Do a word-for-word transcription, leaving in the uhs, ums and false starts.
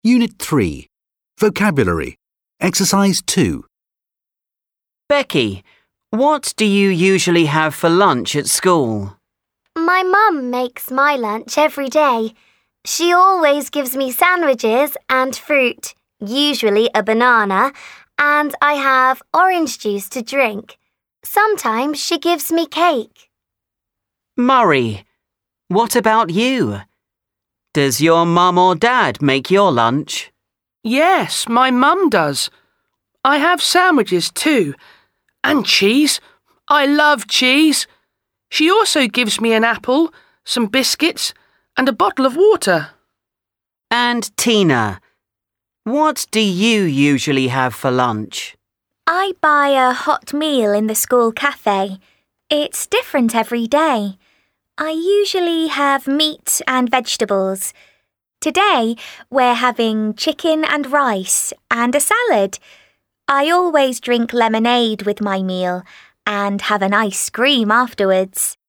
Unit three. Vocabulary. Exercise two. Becky, what do you usually have for lunch at school? My mum makes my lunch every day. She always gives me sandwiches and fruit, usually a banana, and I have orange juice to drink. Sometimes she gives me cake. Murray, what about you? Does your mum or dad make your lunch? Yes, my mum does. I have sandwiches too. And cheese. I love cheese. She also gives me an apple, some biscuits, and a bottle of water. And Tina, what do you usually have for lunch? I buy a hot meal in the school cafe. It's different every day. I usually have meat and vegetables. Today, we're having chicken and rice and a salad. I always drink lemonade with my meal and have an ice cream afterwards.